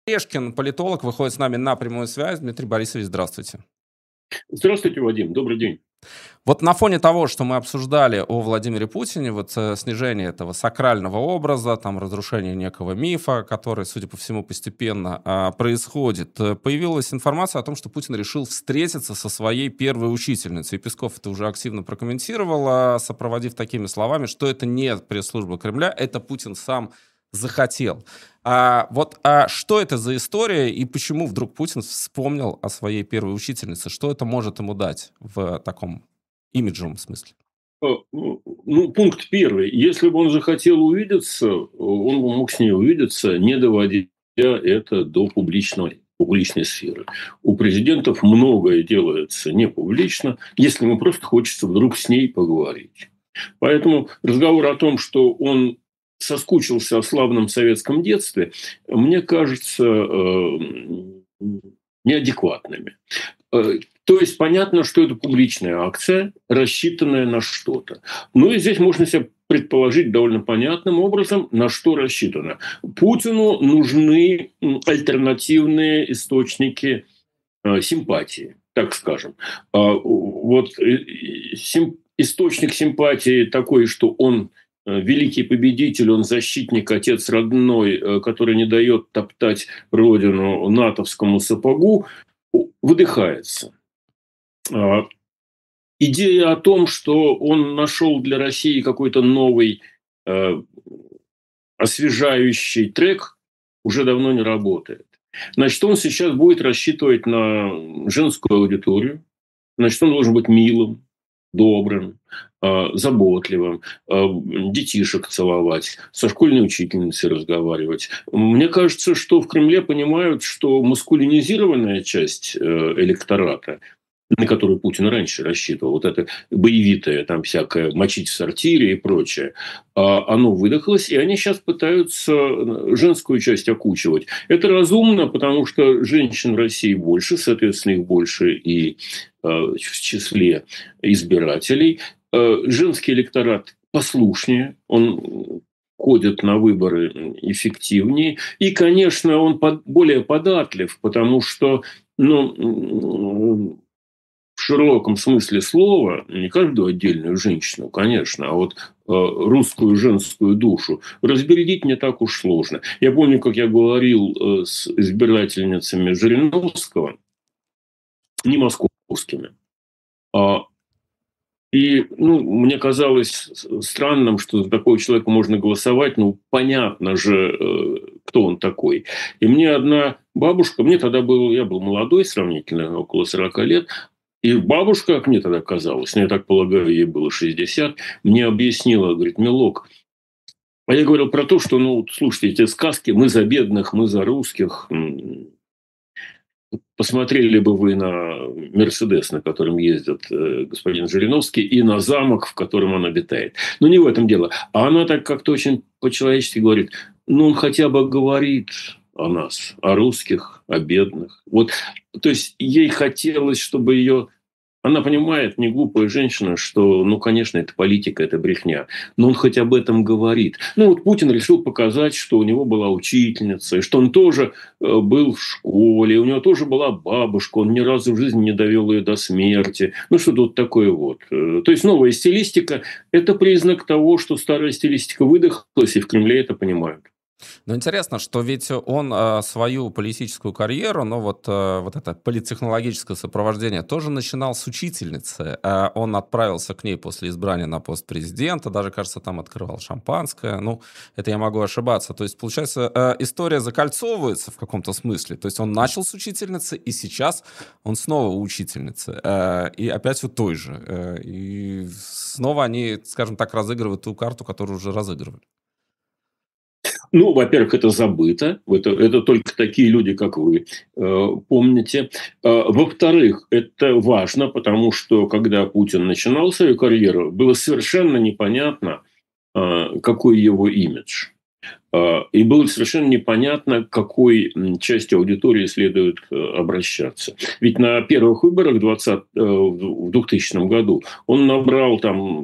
Решкин, политолог, выходит с нами на прямую связь. Дмитрий Борисович, здравствуйте. Здравствуйте, Вадим. Добрый день. Вот на фоне того, что мы обсуждали о Владимире Путине, вот снижение этого сакрального образа, там разрушение некого мифа, который, судя по всему, постепенно происходит, появилась информация о том, что Путин решил встретиться со своей первой учительницей. И Песков это уже активно прокомментировал, сопроводив такими словами, что это не пресс-служба Кремля, это Путин сам захотел. Что это за история и почему вдруг Путин вспомнил о своей первой учительнице? Что это может ему дать в таком имиджевом смысле? Пункт первый. Если бы он захотел увидеться, он бы мог с ней увидеться, не доводя это до публичной сферы. У президентов многое делается не публично, если ему просто хочется вдруг с ней поговорить. Поэтому разговор о том, что он соскучился о славном советском детстве, мне кажется неадекватными. То есть понятно, что это публичная акция, рассчитанная на что-то. Но и здесь можно себе предположить довольно понятным образом, на что рассчитано. Путину нужны альтернативные источники симпатии, так скажем. Источник симпатии такой, что он великий победитель, он защитник, отец родной, который не дает топтать родину натовскому сапогу, выдыхается. Идея о том, что он нашел для России какой-то новый освежающий трек, уже давно не работает. Значит, он сейчас будет рассчитывать на женскую аудиторию. Значит, он должен быть милым, добрым, заботливым, детишек целовать, со школьной учительницей разговаривать. Мне кажется, что в Кремле понимают, что маскулинизированная часть электората, на которую Путин раньше рассчитывал, вот это боевитое, там всякое, мочить в сортире и прочее, оно выдохлось, и они сейчас пытаются женскую часть окучивать. Это разумно, потому что женщин в России больше, соответственно, их больше и в числе избирателей. Женский электорат послушнее, он ходит на выборы эффективнее. И, конечно, он более податлив, потому что в широком смысле слова, не каждую отдельную женщину, конечно, а вот русскую женскую душу разбередить не так уж сложно. Я помню, как я говорил с избирательницами Жириновского, не московскими, и мне казалось странным, что за такого человека можно голосовать. Понятно же, кто он такой. И мне одна бабушка, я был молодой сравнительно, около 40 лет, и бабушка, как мне тогда казалось, я так полагаю, ей было 60, мне объяснила, говорит: «Милок». А я говорил про то, что, слушайте, эти сказки «мы за бедных, мы за русских». Посмотрели бы вы на «Мерседес», на котором ездит господин Жириновский, и на замок, в котором он обитает. Но не в этом дело. А она так как-то очень по-человечески говорит: он хотя бы говорит о нас, о русских, о бедных. То есть ей хотелось, чтобы ее... Она понимает, не глупая женщина, что, конечно, это политика, это брехня. Но он хоть об этом говорит. Путин решил показать, что у него была учительница, и что он тоже был в школе, у него тоже была бабушка, он ни разу в жизни не довел ее до смерти. Что-то вот такое вот. То есть новая стилистика – это признак того, что старая стилистика выдохлась, и в Кремле это понимают. Но интересно, что ведь он свою политическую карьеру, вот это политтехнологическое сопровождение тоже начинал с учительницы. Он отправился к ней после избрания на пост президента, даже, кажется, там открывал шампанское. Это я могу ошибаться. То есть, получается, история закольцовывается в каком-то смысле. То есть он начал с учительницы, и сейчас он снова у учительницы. И опять у той же. И снова они, скажем так, разыгрывают ту карту, которую уже разыгрывали. Во-первых, это забыто. Это только такие люди, как вы, помните. Во-вторых, это важно, потому что, когда Путин начинал свою карьеру, было совершенно непонятно, какой его имидж. И было совершенно непонятно, к какой части аудитории следует обращаться. Ведь на первых выборах в 2000 году он набрал там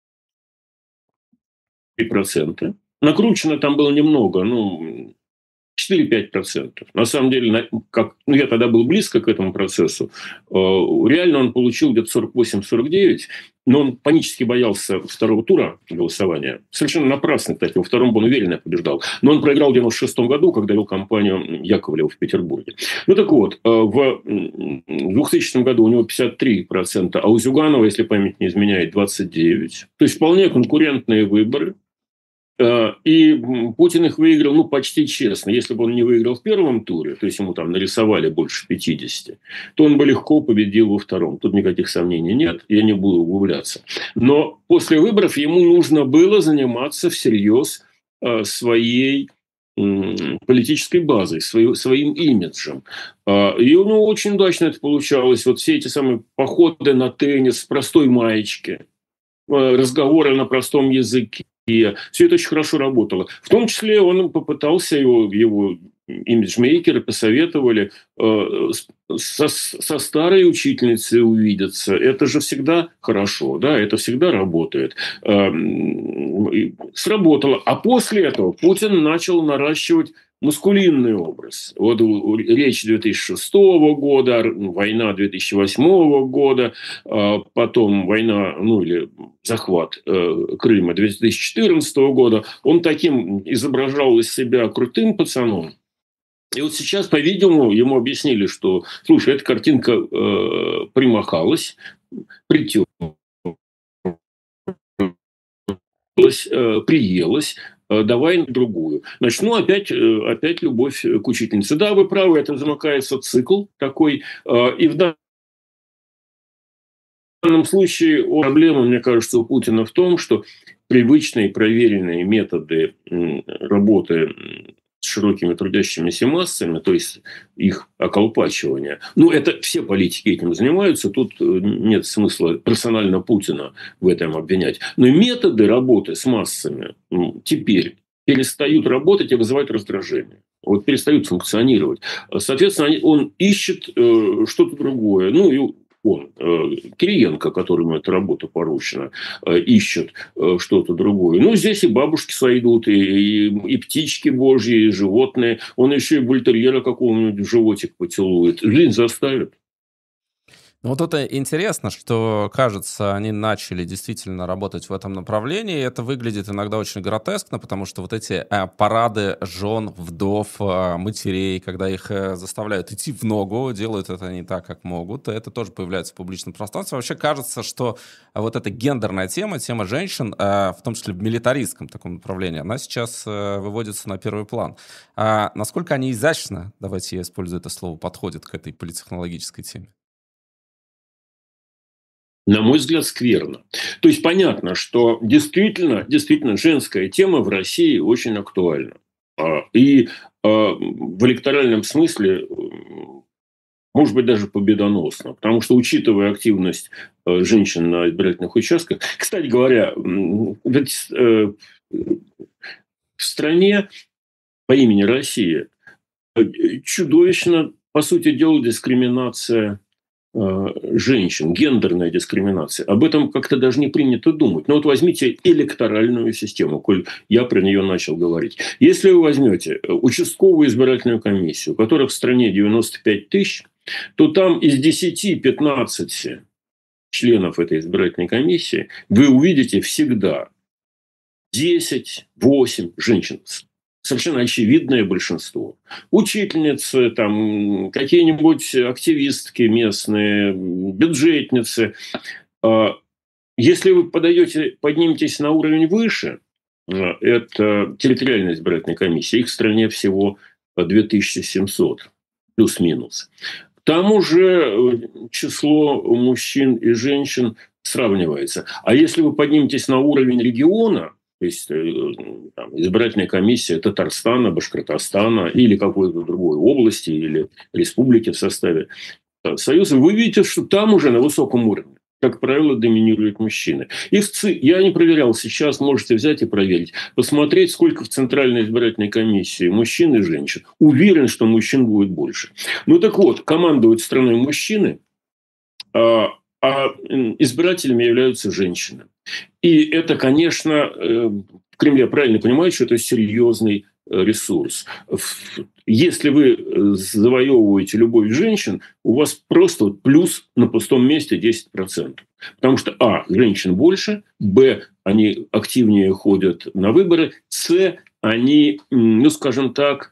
53%. Накручено там было немного, 4-5%. На самом деле, я тогда был близко к этому процессу. Реально он получил где-то 48-49%, но он панически боялся второго тура голосования. Совершенно напрасно, кстати. Во втором бы он уверенно побеждал. Но он проиграл в 1996 году, когда вел кампанию Яковлева в Петербурге. Ну так вот, в 2000 году у него 53%, а у Зюганова, если память не изменяет, 29%. То есть вполне конкурентные выборы. И Путин их выиграл, почти честно. Если бы он не выиграл в первом туре, то есть ему там нарисовали больше 50, то он бы легко победил во втором. Тут никаких сомнений нет, я не буду углубляться. Но после выборов ему нужно было заниматься всерьез своей политической базой, своим имиджем. И у него очень удачно это получалось. Вот все эти самые походы на теннис в простой маечке, разговоры на простом языке. И все это очень хорошо работало. В том числе он попытался, его имиджмейкеры посоветовали со старой учительницей увидеться. Это же всегда хорошо, да, это всегда работает. Сработало. А после этого Путин начал наращивать маскулинный образ. Вот речь 2006 года, война 2008 года, потом война, или захват Крыма 2014 года. Он таким изображал из себя крутым пацаном. И вот сейчас, по-видимому, ему объяснили, что, слушай, эта картинка примахалась, притерлась, приелась, давай другую. Значит, опять любовь к учительнице. Да, вы правы, это замыкается цикл такой. И в данном случае проблема, мне кажется, у Путина в том, что привычные проверенные методы работы с широкими трудящимися массами, то есть их околпачивание. Это все политики этим занимаются, тут нет смысла персонально Путина в этом обвинять. Но методы работы с массами теперь перестают работать и вызывать раздражение. Вот перестают функционировать. Соответственно, он ищет что-то другое. Кириенко, которому эта работа поручена, ищет что-то другое. Здесь и бабушки свои идут, и птички божьи, и животные. Он еще и бультерьера какого-нибудь в животик поцелует. Жизнь заставит. Вот это интересно, что, кажется, они начали действительно работать в этом направлении. Это выглядит иногда очень гротескно, потому что вот эти парады жен, вдов, матерей, когда их заставляют идти в ногу, делают это не так, как могут, это тоже появляется в публичном пространстве. Вообще кажется, что вот эта гендерная тема женщин, в том числе в милитаристском таком направлении, она сейчас выводится на первый план. Насколько они изящно, давайте я использую это слово, подходят к этой политтехнологической теме? На мой взгляд, скверно. То есть понятно, что действительно женская тема в России очень актуальна. И в электоральном смысле, может быть, даже победоносно. Потому что, учитывая активность женщин на избирательных участках... Кстати говоря, ведь в стране по имени Россия чудовищно, по сути дела, дискриминация женщин, гендерная дискриминация. Об этом как-то даже не принято думать. Но вот возьмите электоральную систему, коль я про нее начал говорить. Если вы возьмете участковую избирательную комиссию, у которых в стране 95 тысяч, то там из 10-15 членов этой избирательной комиссии вы увидите всегда 10-8 женщин. Совершенно очевидное большинство. Учительницы, какие-нибудь активистки местные, бюджетницы. Если вы подниметесь на уровень выше, это территориальная избирательная комиссия, их в стране всего 2700, плюс-минус. Там уже число мужчин и женщин сравнивается. А если вы подниметесь на уровень региона, то есть избирательная комиссия Татарстана, Башкортостана или какой-то другой области или республики в составе Союза, вы видите, что там уже на высоком уровне, как правило, доминируют мужчины. Я не проверял, сейчас можете взять и проверить, посмотреть, сколько в Центральной избирательной комиссии мужчин и женщин. Уверен, что мужчин будет больше. Так вот, командуют страной мужчины, а избирателями являются женщины. И это, конечно, в Кремле правильно понимают, что это серьезный ресурс. Если вы завоевываете любовь женщин, у вас просто плюс на пустом месте 10%. Потому что, женщин больше, они активнее ходят на выборы, они, скажем так,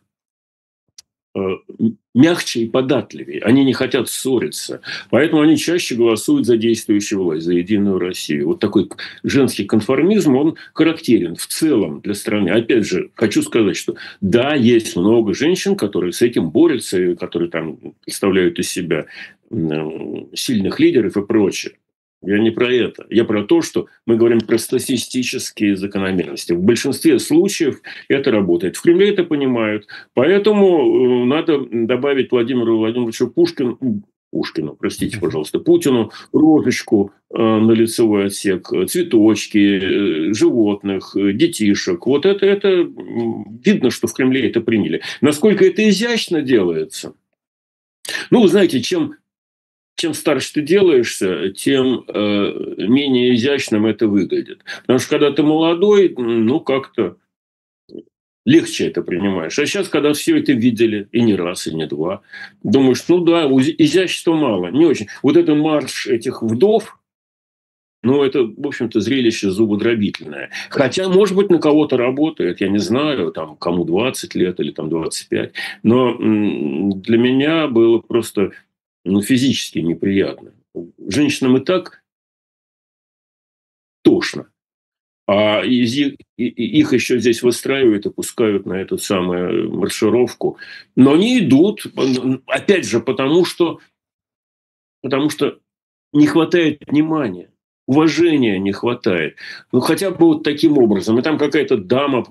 мягче и податливее. Они не хотят ссориться. Поэтому они чаще голосуют за действующую власть, за «Единую Россию». Вот такой женский конформизм, он характерен в целом для страны. Опять же, хочу сказать, что да, есть много женщин, которые с этим борются, и которые там представляют из себя сильных лидеров и прочее. Я не про это. Я про то, что мы говорим про статистические закономерности. В большинстве случаев это работает. В Кремле это понимают. Поэтому надо добавить Владимиру Владимировичу Путину, розочку на лицевой отсек, цветочки, животных, детишек. Вот это видно, что в Кремле это приняли. Насколько это изящно делается? Вы знаете, чем старше ты делаешься, тем менее изящным это выглядит. Потому что когда ты молодой, как-то легче это принимаешь. А сейчас, когда все это видели, и не раз, и не два, думаешь, изящества мало, не очень. Вот это марш этих вдов, это, в общем-то, зрелище зубодробительное. Хотя, может быть, на кого-то работает, я не знаю, там, кому 20 лет или там 25. Но для меня было просто физически неприятно. Женщинам и так тошно. А их еще здесь выстраивают и пускают на эту самую маршировку. Но они идут, опять же, потому что не хватает внимания. Уважения не хватает. Хотя бы вот таким образом. И там какая-то дама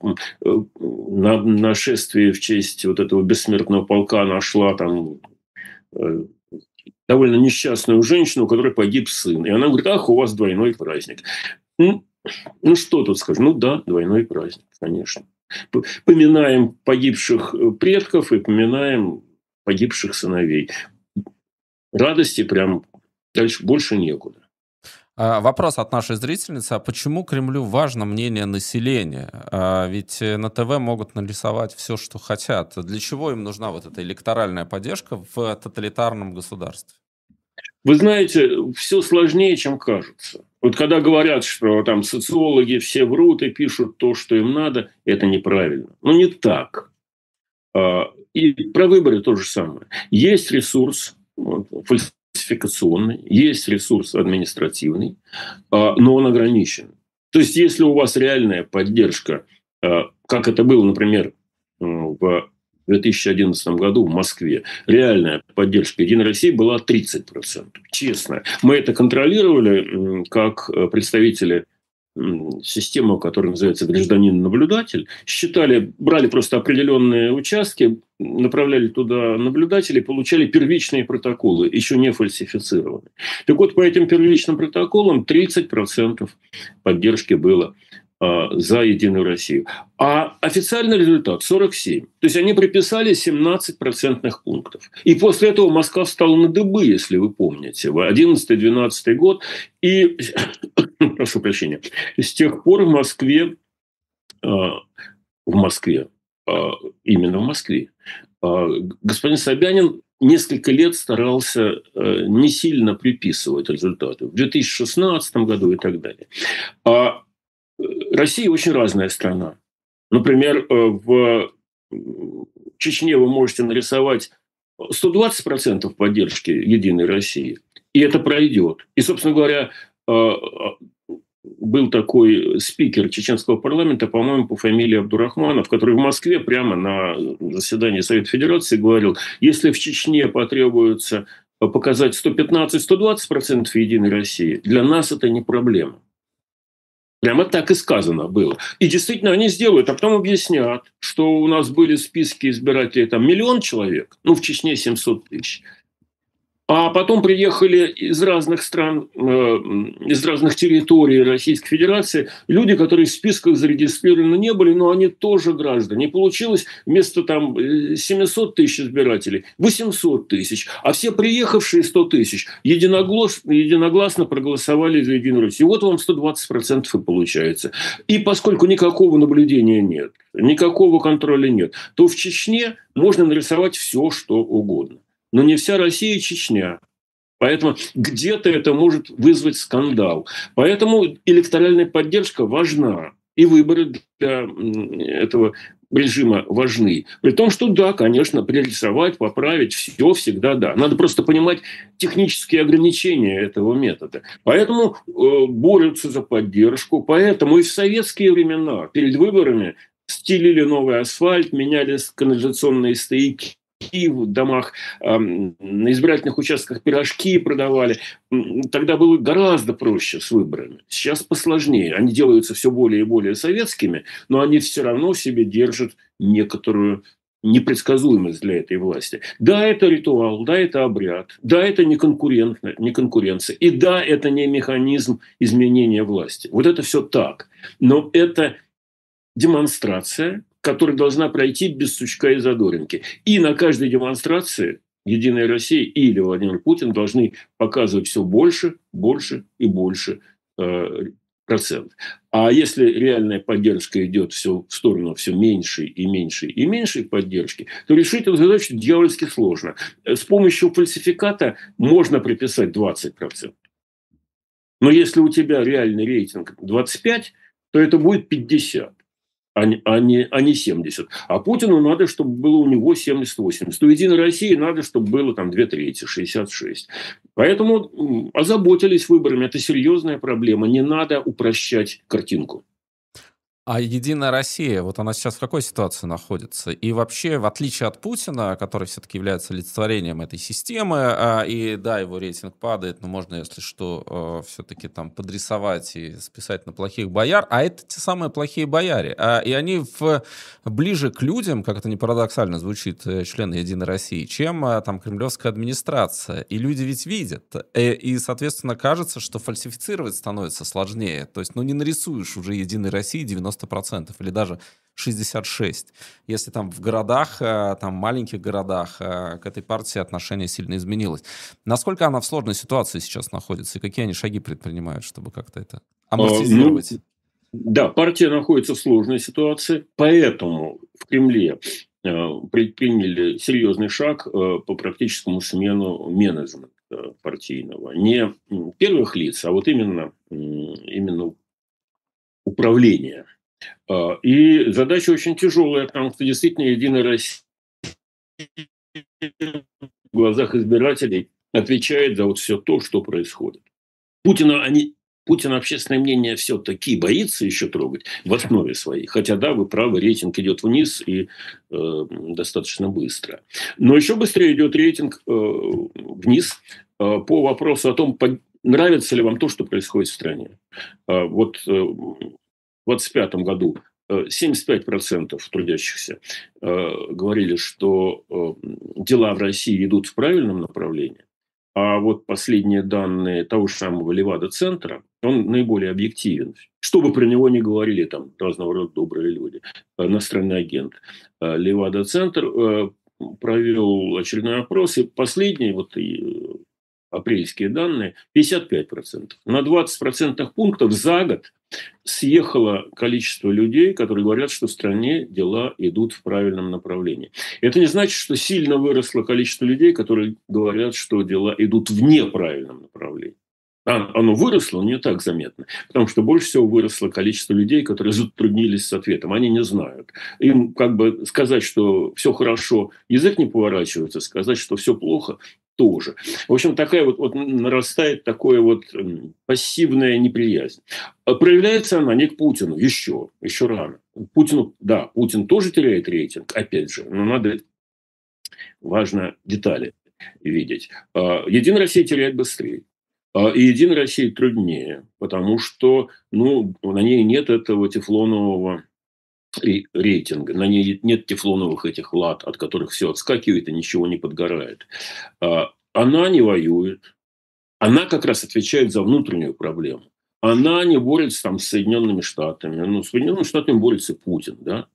на шествии в честь вот этого бессмертного полка нашла там довольно несчастную женщину, у которой погиб сын. И она говорит, у вас двойной праздник. Что тут скажешь? Да, двойной праздник, конечно. Поминаем погибших предков и поминаем погибших сыновей. Радости прям дальше больше некуда. Вопрос от нашей зрительницы. А почему Кремлю важно мнение населения? Ведь на ТВ могут нарисовать все, что хотят. Для чего им нужна вот эта электоральная поддержка в тоталитарном государстве? Вы знаете, все сложнее, чем кажется. Вот когда говорят, что там социологи все врут и пишут то, что им надо, это неправильно. Не так. И про выборы то же самое. Есть ресурс фальсификационный, есть ресурс административный, но он ограничен. То есть, если у вас реальная поддержка, как это было, например, в 2011 году в Москве, реальная поддержка «Единой России» была 30%. Честно. Мы это контролировали как представители системы, которая называется «Гражданин-наблюдатель». Брали просто определенные участки, направляли туда наблюдателей, получали первичные протоколы, еще не фальсифицированные. Так вот, по этим первичным протоколам 30% поддержки было за «Единую Россию». А официальный результат 47%. То есть, они приписали 17 процентных пунктов. И после этого Москва встала на дыбы, если вы помните, в 2011-2012 год. И, прошу прощения, с тех пор в Москве, именно в Москве, господин Собянин несколько лет старался не сильно приписывать результаты. В 2016 году и так далее. Россия очень разная страна. Например, в Чечне вы можете нарисовать 120% поддержки «Единой России», и это пройдет. И, собственно говоря, был такой спикер чеченского парламента, по-моему, по фамилии Абдурахманов, который в Москве прямо на заседании Совета Федерации говорил, если в Чечне потребуется показать 115-120% «Единой России», для нас это не проблема. Прямо так и сказано было. И действительно они сделают, а потом объяснят, что у нас были списки избирателей, там 1 000 000 человек, в Чечне 700 000. А потом приехали из разных стран, из разных территорий Российской Федерации люди, которые в списках зарегистрированы не были, но они тоже граждане. И получилось вместо там 700 тысяч избирателей 800 тысяч, а все приехавшие 100 тысяч единогласно проголосовали за Единую Россию. Вот вам 120% и получается. И поскольку никакого наблюдения нет, никакого контроля нет, то в Чечне можно нарисовать все, что угодно. Но не вся Россия – Чечня. Поэтому где-то это может вызвать скандал. Поэтому электоральная поддержка важна. И выборы для этого режима важны. При том, что да, конечно, пририсовать, поправить, все всегда да. Надо просто понимать технические ограничения этого метода. Поэтому борются за поддержку. Поэтому и в советские времена перед выборами стелили новый асфальт, меняли канализационные стояки, в домах, на избирательных участках пирожки продавали. Тогда было гораздо проще с выборами. Сейчас посложнее. Они делаются все более и более советскими, но они все равно в себе держат некоторую непредсказуемость для этой власти. Да, это ритуал, да, это обряд, да, это не конкуренция, и да, это не механизм изменения власти. Вот это все так. Но это демонстрация, которая должна пройти без сучка и задоринки. И на каждой демонстрации Единая Россия или Владимир Путин должны показывать все больше, больше и больше процент. А если реальная поддержка идет все в сторону все меньшей и меньшей и меньшей поддержки, то решить эту задачу дьявольски сложно. С помощью фальсификата можно приписать 20%. Но если у тебя реальный рейтинг 25, то это будет 50. А не 70. А Путину надо, чтобы было у него 70-80. У Единой России надо, чтобы было там 2/3, 66. Поэтому озаботились выборами. Это серьезная проблема. Не надо упрощать картинку. А Единая Россия, вот она сейчас в какой ситуации находится? И вообще, в отличие от Путина, который все-таки является олицетворением этой системы, и да, его рейтинг падает, но можно, если что, все-таки там подрисовать и списать на плохих бояр, а это те самые плохие бояре. И они ближе к людям, как это не парадоксально звучит, члены Единой России, чем там кремлевская администрация. И люди ведь видят. И, соответственно, кажется, что фальсифицировать становится сложнее. То есть, не нарисуешь уже Единой России 90% или даже 66%. Если там в городах, там маленьких городах к этой партии отношение сильно изменилось. Насколько она в сложной ситуации сейчас находится и какие они шаги предпринимают, чтобы как-то это амортизировать? Да, партия находится в сложной ситуации, поэтому в Кремле предприняли серьезный шаг по практическому смену менеджмента партийного. Не первых лиц, а вот именно управления. И задача очень тяжелая, потому что действительно Единая Россия в глазах избирателей отвечает за вот все то, что происходит. Путин общественное мнение все-таки боится еще трогать в основе своей. Хотя, да, вы правы, рейтинг идет вниз и достаточно быстро. Но еще быстрее идет рейтинг вниз по вопросу о том, нравится ли вам то, что происходит в стране. Вот в 2025 году 75% трудящихся говорили, что дела в России идут в правильном направлении. А вот последние данные того же самого Левада-центра, он наиболее объективен. Что бы про него ни говорили там разного рода добрые люди, иностранный агент. Левада-центр провел очередной опрос, и последние апрельские данные 55%. На 20% пунктов за год съехало количество людей, которые говорят, что в стране дела идут в правильном направлении. Это не значит, что сильно выросло количество людей, которые говорят, что дела идут в неправильном направлении. Оно выросло, но не так заметно. Потому что больше всего выросло количество людей, которые затруднились с ответом. Они не знают. Им сказать, что все хорошо, язык не поворачивается. Сказать, что все плохо, тоже. В общем, такая нарастает такое пассивная неприязнь. Проявляется она не к Путину, еще рано. Путин тоже теряет рейтинг, опять же, но важно детали видеть. Единая Россия теряет быстрее. И Единой России труднее, потому что на ней нет этого тефлонового рейтинга, на ней нет тефлоновых этих лад, от которых все отскакивает и ничего не подгорает. она не воюет, она как раз отвечает за внутреннюю проблему. Она не борется там с Соединенными Штатами. Ну, с Соединенными Штатами борется Путин, да,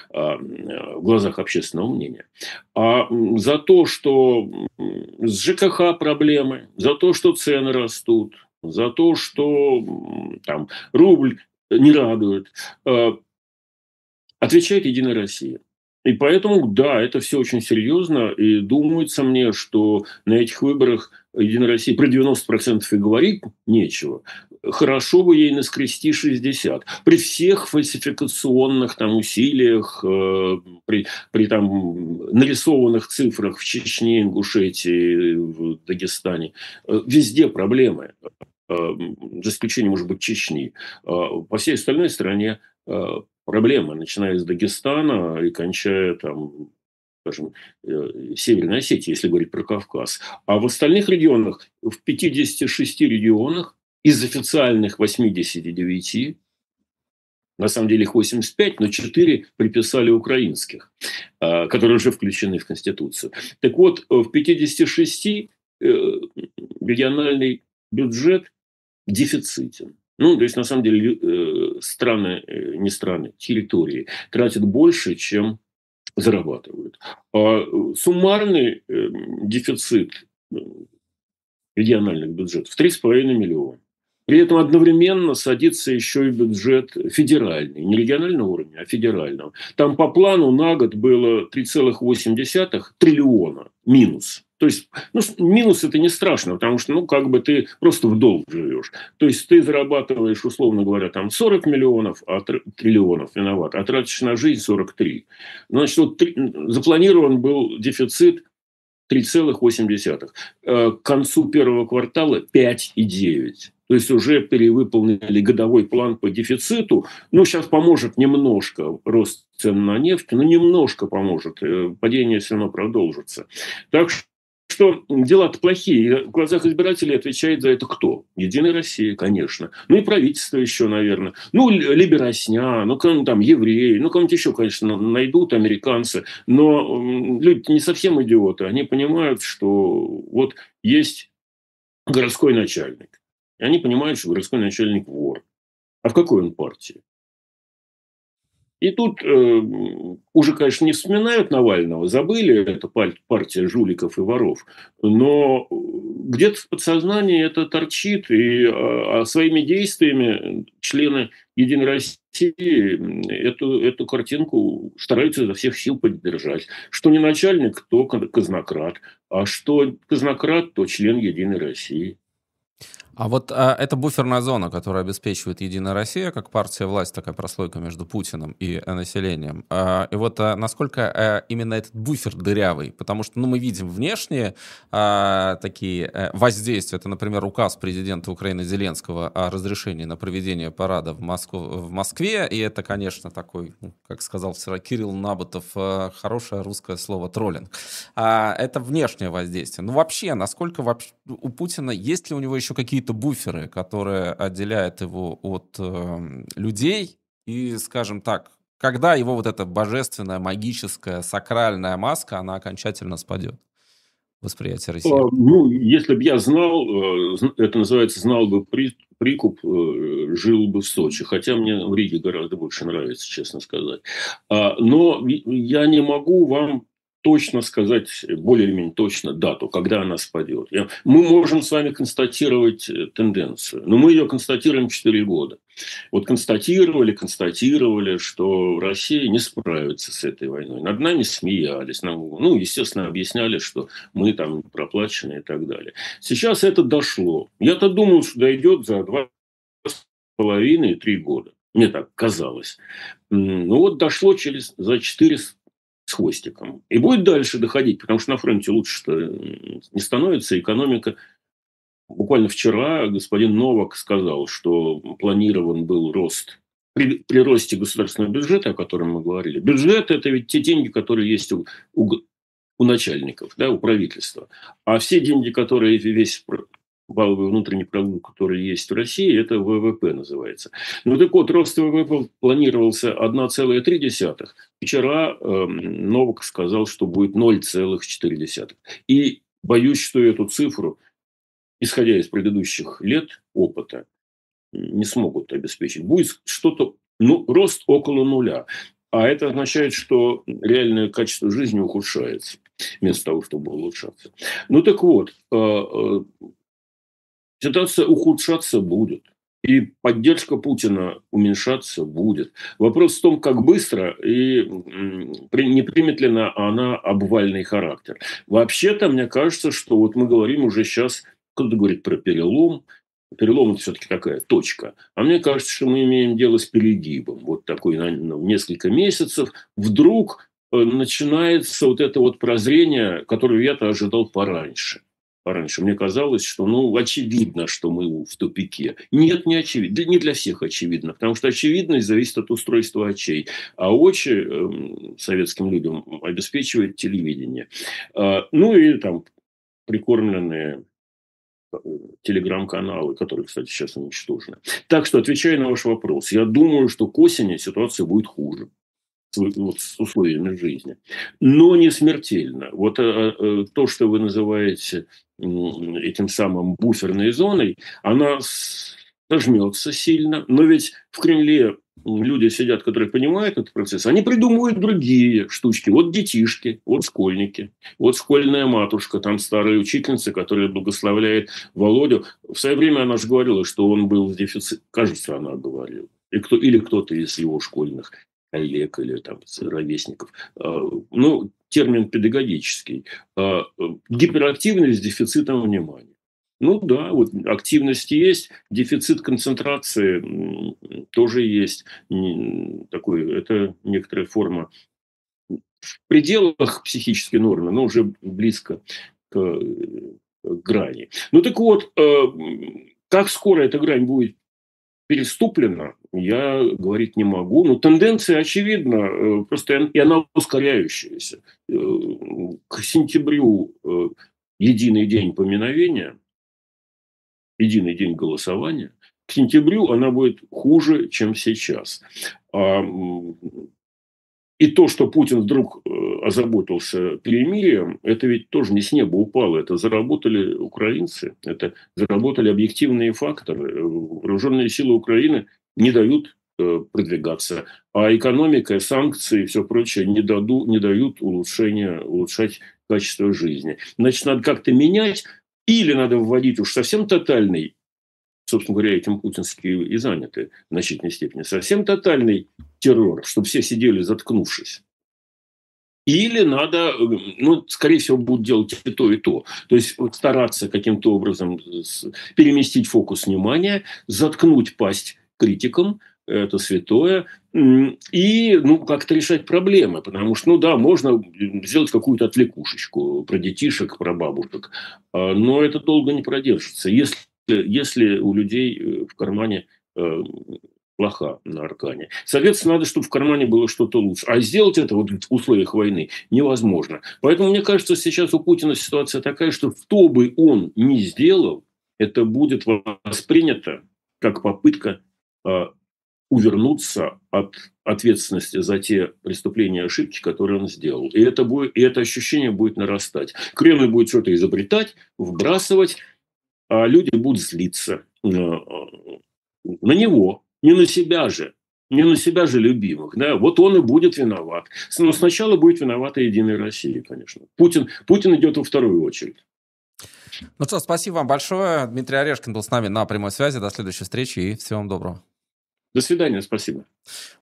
в глазах общественного мнения. А за то, что с ЖКХ проблемы, за то, что цены растут, за то, что там рубль не радует, отвечает «Единая Россия». И поэтому, да, это все очень серьезно. И думается мне, что на этих выборах «Единая Россия» про 90% и говорить нечего. Хорошо бы ей наскрести 60. При всех фальсификационных там усилиях, при там нарисованных цифрах в Чечне, Ингушетии, в Дагестане, везде проблемы. За исключением, может быть, Чечни. По всей остальной стране проблемы, начиная с Дагестана и кончая там, скажем, Северной Осетии, если говорить про Кавказ. А в остальных регионах, в 56 регионах из официальных 89, на самом деле их 85, но 4 приписали украинских, которые уже включены в Конституцию. Так вот, в 56 региональный бюджет дефицитен. Ну, то есть, на самом деле, страны, не страны, территории тратят больше, чем зарабатывают. А суммарный дефицит региональных бюджетов 3,5 миллиона. При этом одновременно садится еще и бюджет федеральный. Не регионального уровня, а федерального. Там по плану на год было 3,8 триллиона минус. То есть, ну, минус это не страшно, потому что, ну, как бы ты просто в долг живешь. То есть, ты зарабатываешь, условно говоря, там 40 миллионов, триллионов, виноват, а тратишь на жизнь 43. Значит, вот запланирован был дефицит 3,8. К концу первого квартала 5,9. То есть, уже перевыполнили годовой план по дефициту. Ну, сейчас поможет немножко рост цен на нефть, но немножко поможет. Падение все равно продолжится. Так что дела-то плохие. В глазах избирателей отвечает за это кто? «Единая Россия», конечно. Ну, и правительство еще, наверное. Ну, либерасня, ну, кому там евреи, ну, кому-нибудь еще, конечно, найдут, американцы. Но люди не совсем идиоты. Они понимают, что вот есть городской начальник. И они понимают, что городской начальник вор. А в какой он партии? И тут уже, конечно, не вспоминают Навального, забыли, это партия жуликов и воров, но где-то в подсознании это торчит, и своими действиями члены «Единой России» эту картинку стараются изо всех сил поддержать. Что не начальник, то казнократ, а что казнократ, то член «Единой России». А вот эта буферная зона, которая обеспечивает «Единая Россия», как партия власть, такая прослойка между Путиным и населением. И вот насколько именно этот буфер дырявый? Потому что, ну, мы видим внешние такие воздействия. Это, например, указ президента Украины Зеленского о разрешении на проведение парада в Москве. И это, конечно, такой, ну, как сказал вчера Кирилл Набутов, хорошее русское слово «троллинг». Это внешнее воздействие. Ну, вообще, насколько у Путина, есть ли у него еще какие-то буферы, которые отделяют его от людей, и, скажем так, когда его вот эта божественная, магическая, сакральная маска, она окончательно спадет, восприятие России? Ну, если бы я знал, это называется «знал бы прикуп, жил бы в Сочи». Хотя мне в Риге гораздо больше нравится, честно сказать. Но я не могу вам точно сказать, более или менее точно дату, когда она спадет. Мы можем с вами констатировать тенденцию, но мы ее констатируем 4 года. Вот констатировали, что Россия не справится с этой войной. Над нами смеялись. Нам, ну, естественно, объясняли, что мы там проплачены и так далее. Сейчас это дошло. Я-то думал, что дойдет за 2,5-3 года. Мне так казалось. Ну вот дошло за 4 с хвостиком. И будет дальше доходить, потому что на фронте лучше-то не становится. Экономика. Буквально вчера господин Новак сказал, что планирован был рост при росте государственного бюджета, о котором мы говорили. Бюджет – это ведь те деньги, которые есть у начальников, да, у правительства. А все деньги, которые весь валовый внутренний продукт, который есть в России, это ВВП называется. Ну так вот, рост ВВП планировался 1,3. Вчера Новак сказал, что будет 0,4. И боюсь, что эту цифру, исходя из предыдущих лет опыта, не смогут обеспечить. Будет что-то, рост около нуля. А это означает, что реальное качество жизни ухудшается, вместо того, чтобы улучшаться. Ну так вот, ситуация ухудшаться будет. И поддержка Путина уменьшаться будет. Вопрос в том, как быстро и не примет ли она обвальный характер. Вообще-то, мне кажется, что вот мы говорим уже сейчас, кто-то говорит про перелом. Перелом – это все-таки такая точка. А мне кажется, что мы имеем дело с перегибом. Вот такой на несколько месяцев. Вдруг начинается вот это вот прозрение, которое я-то ожидал пораньше. Мне казалось, что, очевидно, что мы в тупике. Нет, не очевидно. Да не для всех очевидно, потому что очевидность зависит от устройства очей. А очи советским людям обеспечивает телевидение. И там прикормленные телеграм-каналы, которые, кстати, сейчас уничтожены. Так что, отвечая на ваш вопрос, я думаю, что к осени ситуация будет хуже с условиями жизни. Но не смертельно. Вот то, что вы называете этим самым буферной зоной, она сожмется сильно. Но ведь в Кремле люди сидят, которые понимают этот процесс, они придумывают другие штучки. Вот детишки, вот школьники, вот школьная матушка, там старая учительница, которая благословляет Володю. В свое время она же говорила, что он был в дефиците. Кажется, она говорила. Или кто-то из его школьных коллег или там ровесников. Термин педагогический. Гиперактивность с дефицитом внимания. Да, вот активность есть, дефицит концентрации тоже есть. Это некоторая форма в пределах психической нормы, но уже близко к грани. Так вот, как скоро эта грань будет переступлена, я говорить не могу. Но тенденция очевидна, просто и она ускоряющаяся. К сентябрю единый день поминовения, единый день голосования, к сентябрю она будет хуже, чем сейчас. И то, что Путин вдруг озаботился перемирием, это ведь тоже не с неба упало. Это заработали украинцы, это заработали объективные факторы. Вооруженные силы Украины не дают продвигаться, а экономика, санкции и все прочее не дают улучшать качество жизни. Значит, надо как-то менять, или надо вводить уж совсем тотальный, собственно говоря, этим путинские и заняты в значительной степени, совсем тотальный террор, чтобы все сидели заткнувшись. Или надо, скорее всего, будут делать и то, и то. То есть стараться каким-то образом переместить фокус внимания, заткнуть пасть критикам, это святое, и как-то решать проблемы. Потому что, можно сделать какую-то отвлекушечку про детишек, про бабушек, но это долго не продержится. Если у людей в кармане плоха на аркане. Соответственно, надо, чтобы в кармане было что-то лучше. А сделать это в условиях войны невозможно. Поэтому, мне кажется, сейчас у Путина ситуация такая, что что бы он ни сделал, это будет воспринято как попытка увернуться от ответственности за те преступления и ошибки, которые он сделал. И это ощущение будет нарастать. Кремль будет что-то изобретать, вбрасывать, а люди будут злиться на него, не на себя же любимых. Да? Вот он и будет виноват. Но сначала будет виновата Единая Россия, конечно. Путин идет во вторую очередь. Спасибо вам большое. Дмитрий Орешкин был с нами на прямой связи. До следующей встречи и всего вам доброго. До свидания, спасибо.